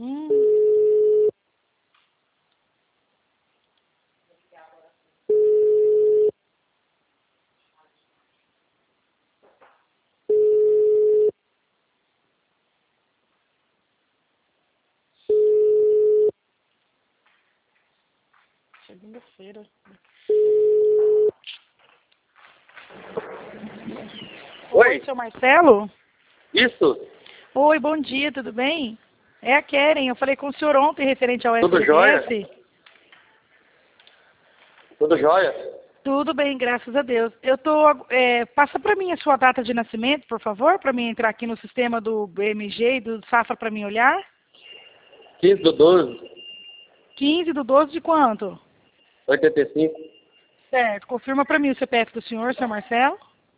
Hum. Segunda-feira. Oi, seu Marcelo? Isso? Oi, bom dia, tudo bem? É a Keren, eu falei com o senhor ontem referente ao Tudo jóia? FGTS. Tudo jóia? Tudo bem, graças a Deus. Passa para mim a sua data de nascimento, por favor, para mim entrar aqui no sistema do BMG e do Safra para mim olhar. 15/12, 15/12 de quanto? 85, Certo, confirma para mim o CPF do senhor, seu Marcelo.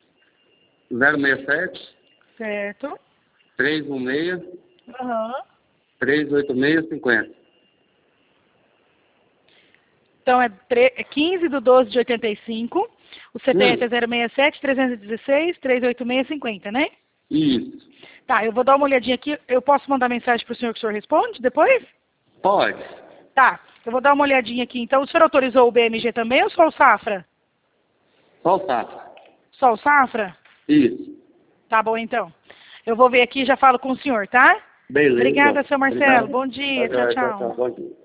067, Certo. 316, Aham. 38650. Então é 15/12 de 85. O CPF é 067 316 38650, né? Isso. Tá, eu vou dar uma olhadinha aqui. Eu posso mandar mensagem pro senhor que o senhor responde depois? Pode. Tá, eu vou dar uma olhadinha aqui. Então, o senhor autorizou o BMG também ou só o Safra? Só o Safra. Só o Safra? Isso. Tá bom, então. Eu vou ver aqui e já falo com o senhor, tá? Beleza. Obrigada, seu Marcelo. Obrigado. Bom dia. Tá Tchau, jóia, tchau. Bom dia.